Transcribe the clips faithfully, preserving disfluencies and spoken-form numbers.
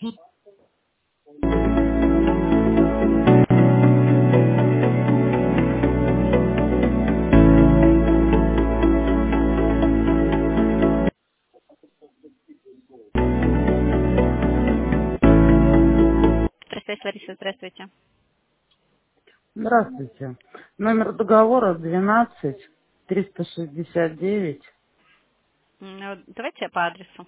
Здравствуйте, Лариса, здравствуйте. Здравствуйте. Номер договора двенадцать триста шестьдесят девять. М, Давайте по адресу.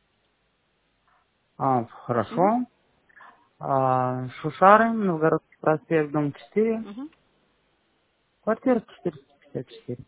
А, Мгм, хорошо. А, Шушары, Новгородский проспект, дом четыре, мгм. квартира четыреста пятьдесят четыре.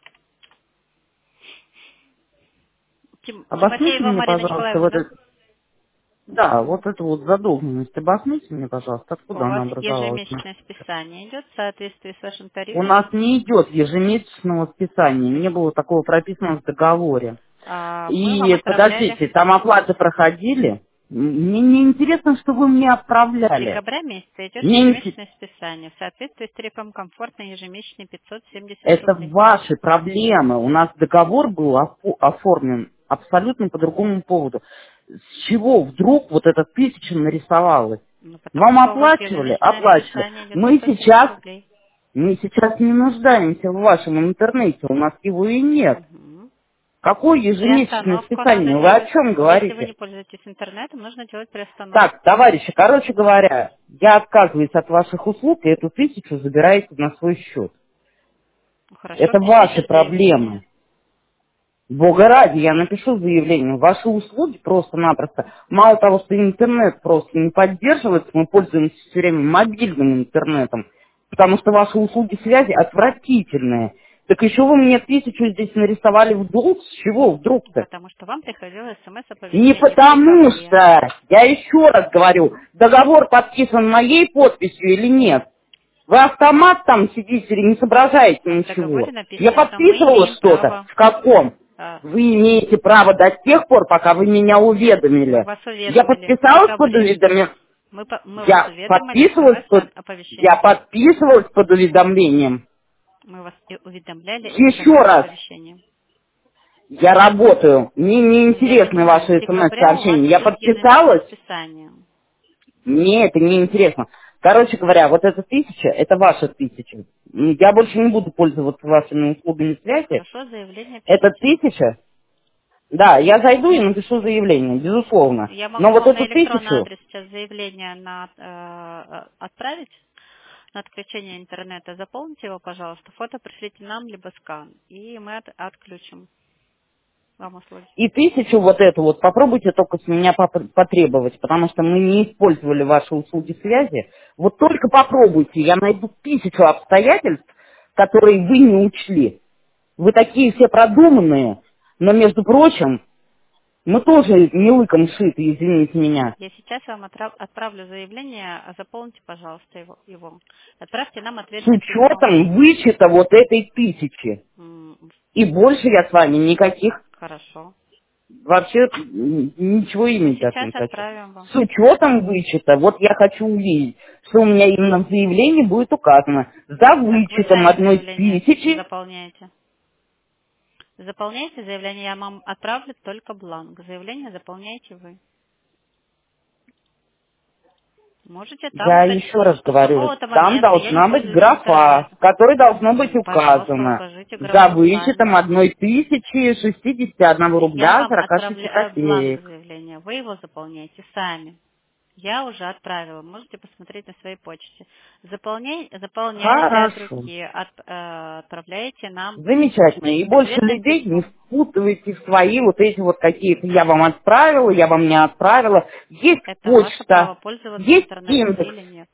Тим- Обосните Тимофеева мне, Марина пожалуйста, Николаевна, вот да? это, да, вот эту вот задолженность. Обосните мне, пожалуйста, У откуда она вас образовалась. ежемесячное списание идет в соответствии с вашим У тарифом. нас не идет ежемесячного списания, не было такого прописано в договоре. А, Мы вам И отправляли подождите, там оплаты проходили. Мне не интересно, что вы мне с отправляли. декабря месяца идет Мне не ежемесячное списание. В соответствии с тарифом комфортно ежемесячные пятьсот семьдесят Это рублей. ваши проблемы. У нас договор был офо- оформлен абсолютно по другому поводу. С чего вдруг вот эта тысяча нарисовалась? Ну, потому Вам что у вас оплачивали? ежемесячное Оплачивали. списание идет Мы пятьсот семьдесят сейчас, рублей. мы сейчас не нуждаемся в вашем интернете. У нас его и нет. Мгм. Какое ежемесячное Приостановку надо списание? Вы о делать. чем Если вы говорите? не пользуетесь интернетом, нужно делать приостановку. Так, товарищи, короче говоря, я отказываюсь от ваших услуг, и эту тысячу забираете на свой счет. Хорошо, Это ваши пишите заявление. проблемы. Бога ради, я напишу заявление. Ваши услуги просто-напросто, мало того, что интернет просто не поддерживается, мы пользуемся все время мобильным интернетом, потому что ваши услуги связи отвратительные. Так еще вы мне тысячу здесь нарисовали в долг, с чего вдруг-то? Потому что вам приходило Не смс-оповещение в потому декабре. что, я еще раз говорю, договор подписан моей подписью или нет? Вы автомат там сидите или не соображаете А в ничего? договоре Я написано, что мы подписывала имеем что-то? право, В каком? а, Вы имеете право до тех пор, пока вы меня мы уведомили. вас Я уведомили в подписалась под декабре. уведомлением. Мы, по- мы вас Я уведомили подписывалась под... Я смс-оповещением. подписывалась под уведомлением. Мы вас и уведомляли Еще раз. смс-оповещением. Я работаю. Мне не Я интересны понимаю, с ваши декабря у вас смс-сообщения. Я идет ежемесячное подписалась. списание. Мне это не интересно. Короче говоря, вот эта тысяча, это ваша тысяча. М, Я больше не буду пользоваться вашими услугами связи. Хорошо, заявление Это пишите. тысяча. Да, я зайду и напишу заявление, безусловно. Я Но могу вот вам эту на электронный тысячу, адрес сейчас заявление на, э, э, отправить на отключение интернета. Заполните его, пожалуйста. Фото пришлите нам, либо скан. И мы от- отключим вам услуги. и тысячу вот эту вот попробуйте только с меня поп- потребовать, потому что мы не использовали ваши услуги связи. Вот только попробуйте, я найду тысячу обстоятельств, которые вы не учли. Вы такие все продуманные, но, между прочим, мы тоже не лыком шиты, извините меня. Я сейчас вам отра- отправлю заявление, а заполните, пожалуйста, его. его. Отправьте нам С ответное письмо. учетом вычета вот этой тысячи. М, И больше я с вами никаких, Хорошо. вообще м, ничего иметь даже Сейчас не хочу. отправим вам. С учетом вычета, вот я хочу увидеть, что у меня именно в заявлении будет указано. За Так, вы вычетом сами одной заявление тысячи, заполняете. Заполняйте заявление, я вам отправлю только бланк. Заявление заполняете вы. Можете там я указать, еще раз что с говорю, такого-то там момента я не должна быть пользуюсь графа, в интернетом. которой должно быть Пожалуйста, указано укажите за графу вычетом сами. одной тысячи шестидесяти одного Я рубля вам сорока шести отправляю бланк копеек. заявления. Вы его заполняете сами. Я уже отправила. Можете посмотреть на своей почте. Заполняй, заполняете от Хорошо. руки, от- э, отправляете нам Замечательно. И больше ответным людей не письмом. впутывайте в свои вот эти вот какие-то я вам отправила, я вам не отправила. Есть Это ваше право, почта, пользоваться есть интернетом индекс, или нет.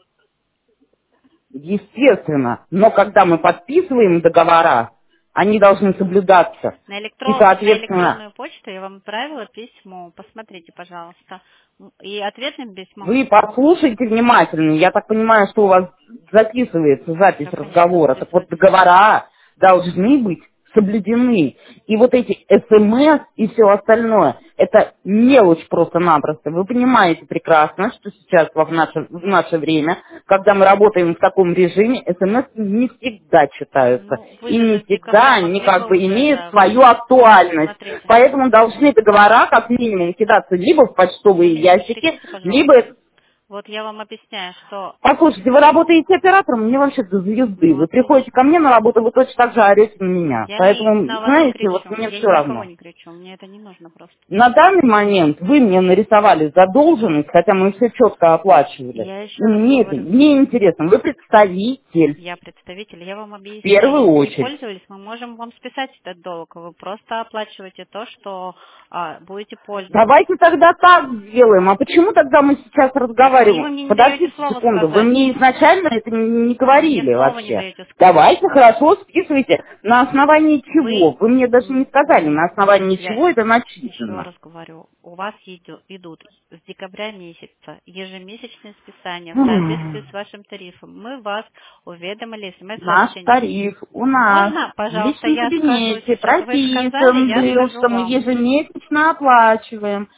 естественно. Но когда мы подписываем договора, они должны соблюдаться. На, И, электро- на соответственно, электронную почту я вам отправила письмо. Посмотрите, пожалуйста. И ответным письмом, вы послушайте внимательно. Я так понимаю, что у вас записывается запись да, конечно, разговора. Так вот, записывается. договора должны быть соблюдены. И вот эти СМС и все остальное, это мелочь просто-напросто. Вы понимаете прекрасно, что сейчас в наше, в наше время, когда мы работаем в таком режиме, СМС не всегда читаются. Ну, вы И же не же с декабря всегда в они Москве как бы уже, имеют да. свою актуальность. Смотрите. Поэтому должны договора как минимум кидаться либо в почтовые Вы меня не ящики, перебивайте, пожалуйста. либо... Вот я вам объясняю, что Послушайте, вы работаете оператором, мне вообще до звезды. Вы вот приходите ко мне на работу, вы точно так же орете на меня. я не Поэтому, на вас не знаете, вот кричу. мне Я все ни на кого равно. не кричу. Мне это не нужно просто. На данный момент вы мне нарисовали задолженность, хотя мы все четко оплачивали. Я И еще раз мне это говорю. не интересно. Вы представитель Я представитель, я вам в объясняю. первую Если не очередь. пользовались, мы можем вам списать этот долг. Вы просто оплачиваете то, что а, будете пользоваться. Давайте тогда так сделаем. А почему тогда мы сейчас И вы разговариваем? мне не даете Подождите слова секунду, вы сказать. мне изначально это не не Вы мне говорили слова не вообще. даете сказать. Давайте хорошо списывайте. На основании чего? Вы, Вы мне даже не м, сказали, м, на основании я чего это еще начислено. раз говорю, у вас иду- идут с декабря месяца ежемесячные списания в соответствии М, с вашим тарифом. Мы вас уведомили Наш смс-сообщением. тариф у нас Можно, в пожалуйста, личном я скажу кабинете сейчас? Вы сказали, прописан я был, скажу что мы вам. ежемесячно оплачиваем.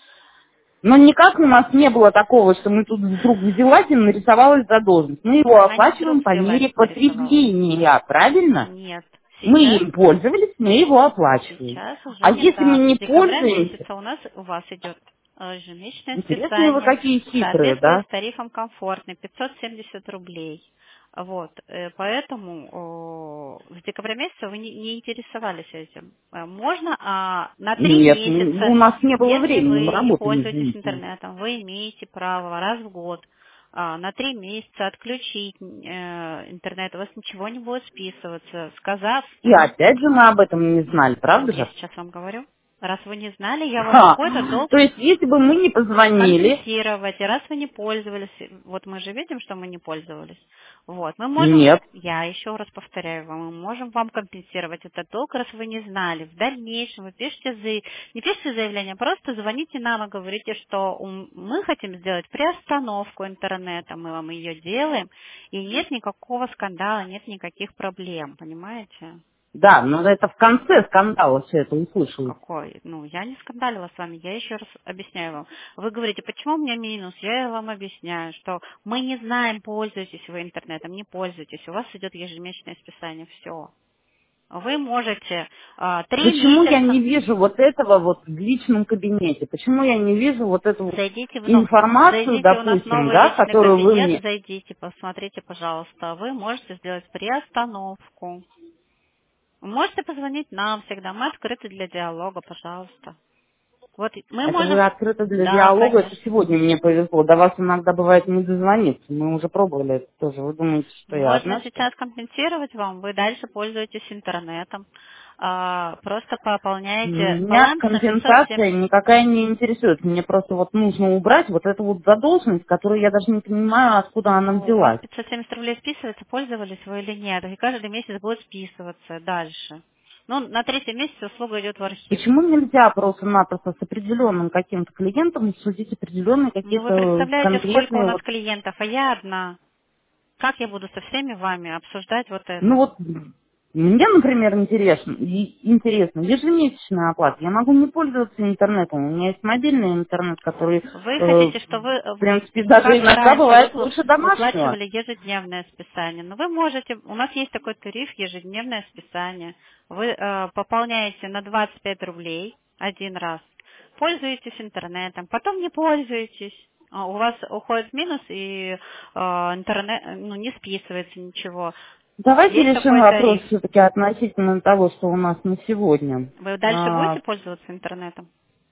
Но никак у нас не было такого, что мы тут вдруг взялась и нарисовалась задолженность. Мы его Она не вдруг оплачиваем по взялась, мере нарисовалась. потребления, правильно? Нет. Мы Сейчас, им пользовались, мы его оплачиваем. сейчас уже А не если мы так. не С декабря пользуемся, месяца у нас у вас идет э, ежемесячное интересные вы списание какие в хитрые, соответствии да? с тарифом комфортный пятьсот семьдесят рублей. Вот, э, поэтому о, с декабря месяца вы не, не интересовались этим. Э, Можно а, на три Нет, м, у месяца, нас не было если времени, мы вы не работаем, пользуетесь извините. интернетом, вы имеете право раз в год а, на три месяца отключить э, интернет, у вас ничего не будет списываться, сказав И нам, опять же мы об этом не знали, вот правда я же? сейчас вам говорю, раз вы не знали, я ваш Ха. какой-то долг То есть, если бы мы не позвонили, компенсировать. И раз вы не пользовались, вот мы же видим, что мы не пользовались. Вот, мы можем, нет. я еще раз повторяю вам, мы можем вам компенсировать этот долг, раз вы не знали. В дальнейшем вы пишете, за- не пишите заявление, а просто звоните нам и говорите, что ум- мы хотим сделать приостановку интернета, мы вам ее делаем, и нет никакого скандала, нет никаких проблем, понимаете? Да, но это в конце скандала все это услышалось. Какой? Ну, я не скандалила с вами, я еще раз объясняю вам. Вы говорите, почему у меня минус? Я вам объясняю, что мы не знаем, пользуетесь вы интернетом, не пользуетесь. У вас идет ежемесячное списание, все. Вы можете а, три Почему я месяца... не вижу вот этого вот в личном кабинете? Почему я не вижу вот эту вот Зайдите, в, но- информацию, зайдите у нас в допустим, новый да, личный которую вы кабинет, мне... зайдите, посмотрите, пожалуйста. Вы можете сделать приостановку. Вы можете позвонить нам всегда. Мы открыты для диалога, пожалуйста. Вот мы Это вы можем... открыты для Да, диалога, это конечно. сегодня мне повезло. До вас иногда бывает не дозвониться. Мы уже пробовали это тоже. Вы думаете, что я Можно одна, что ли? сейчас компенсировать вам, вы дальше пользуетесь интернетом, а, просто пополняете Меня баланс на пятьсот компенсация семьдесят. никакая не интересует. Мне просто вот нужно убрать вот эту вот задолженность, которую я даже не понимаю, откуда она Ну, у вас взялась. пятьсот семьдесят рублей списывается, пользовались вы или нет, и каждый месяц будет списываться дальше. Ну, на третий месяц услуга идет в архив. Почему нельзя просто-напросто с определенным каким-то клиентом судить определенные Ну, вы какие-то представляете, сколько у конкретные нас вот... клиентов, а я одна. Как я буду со всеми вами обсуждать вот Ну это? вот мне, например, интересно, и- интересно ежемесячная оплата. Я могу не пользоваться интернетом. У меня есть мобильный интернет, который, э, Вы хотите, что вы, в э, принципе, даже как иногда раньше, бывает выпла- лучше домашнего. выплачивали ежедневное списание. Но вы можете, у нас есть такой тариф, ежедневное списание. Вы э, пополняете на двадцать пять рублей один раз, пользуетесь интернетом, потом не пользуетесь. А У вас уходит в минус и э, интернет, ну, не списывается ничего. Давайте Есть решим такой вопрос тариф. все-таки относительно того, что у нас на сегодня. Вы дальше А, будете пользоваться интернетом?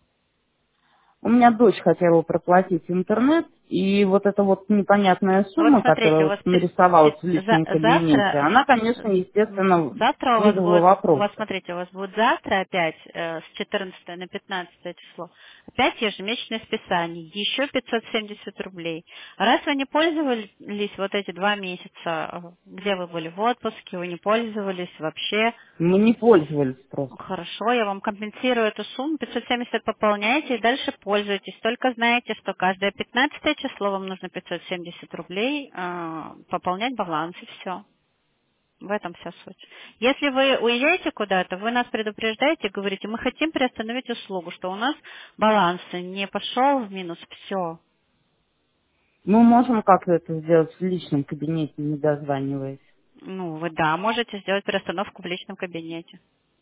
У меня дочь хотела проплатить интернет, и вот эта вот непонятная Ну вот сумма, смотрите, у которая вас вот пи- нарисовалась пи- в за- личном кабинете, завтра, она, конечно, м, естественно, завтра у вас вызвала будет, у вас вопросы. смотрите, у вас будет завтра опять э, с четырнадцатого на пятнадцатое число, опять ежемесячное списание, еще пятьсот семьдесят рублей. Раз вы не пользовались вот эти два месяца, э, где вы были в отпуске, вы не пользовались вообще, Мы не пользовались просто. хорошо, я вам компенсирую эту сумму, пятьсот семьдесят пополняете и дальше пользуйтесь. Только знаете, что каждое пятнадцатое число вам нужно пятьсот семьдесят рублей э, пополнять баланс и все. В этом вся суть. Если вы уезжаете куда-то, вы нас предупреждаете, говорите, мы хотим приостановить услугу, что у нас баланс не пошел в минус, все. Мы можем как-то это сделать в личном кабинете, не дозваниваясь. Ну, вы, да, можете сделать приостановку в личном кабинете.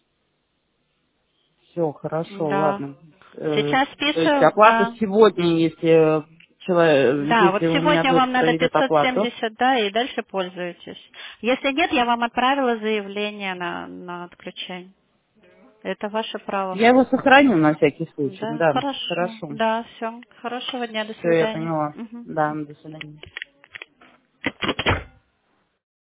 Все, хорошо, Да. ладно. Э, Сейчас то есть списываю, оплата да. сегодня, если человек, Да, вот если у меня сегодня дочь вам надо проведет пятьсот оплату. семьдесят, да, и дальше пользуетесь. Если нет, я вам отправила заявление на, на отключение. Это ваше право. Я его сохраню на всякий случай. Да, Да, хорошо. хорошо. Да, все. Хорошего дня, до Все, я свидания. поняла. Мгм. Да, до свидания.